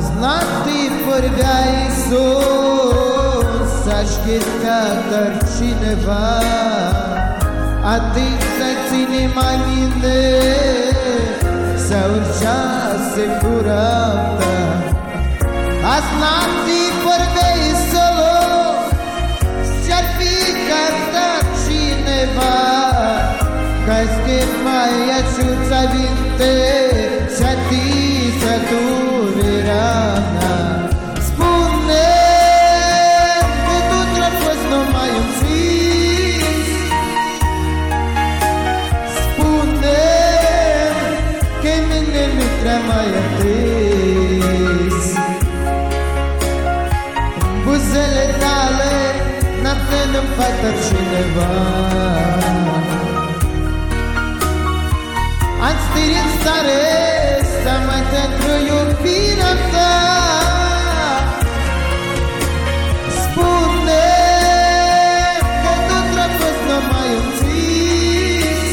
Azi noapte vorbea Iisus, aș gheta dar cineva, atât să ține mai minte, să urcease curată. Azi noapte vorbea Iisus, și-ar fi cantat cineva, ca-ți că mai ajuța vinte, și-a tisă tu verana. Spune că tu te-a fost numai un vis, spune că mine nu te-a mai atins. Buzele tale noapte nu-mi fac doar cineva, ați în stare să mai pentru iubirea ta. Spune că tu te-a fost numai un vis,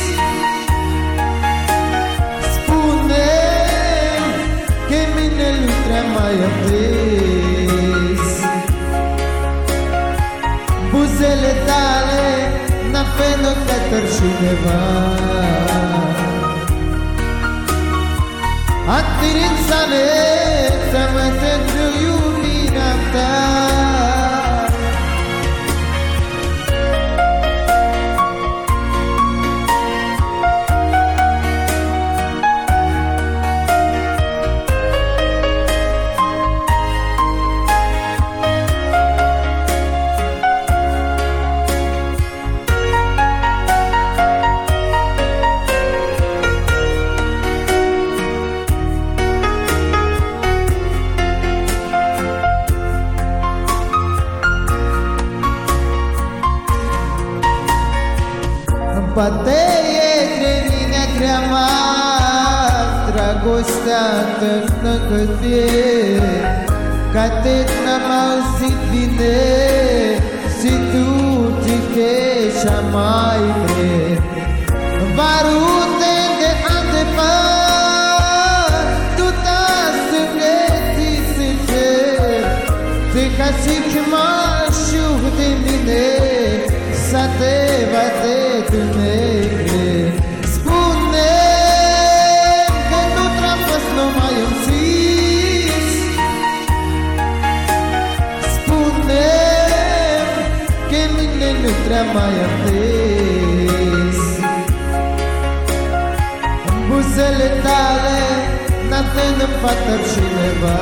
spune că mine nu te-a mai atins. Buzele tale n-a făcut doar cineva, atât-nsale să mă pentru iubirea ta. Poate e grămina grea mare, dragostea târnă cât e, că atât n-am auzit bine, și tu zicești așa mai vrei. Varute de adevăr, tu te-ai sânghetit sincer, zic așa că m-aș de mine, să te bate tu negre. Spune că nu te-a fost numai un vis, spune că mine nu te-a mai atins. Buzele tale n-ate nu-mi fac doar cineva,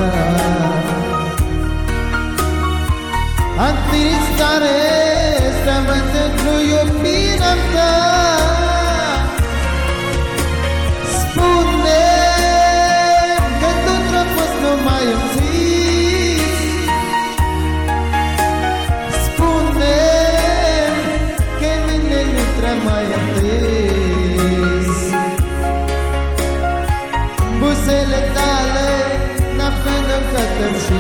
atât stare să mă pentru iubirea ta. Spune că tu te-a fost numai un vis, spune că mine nu te-a mai atins. Buzele tale n-a făcut doar cineva,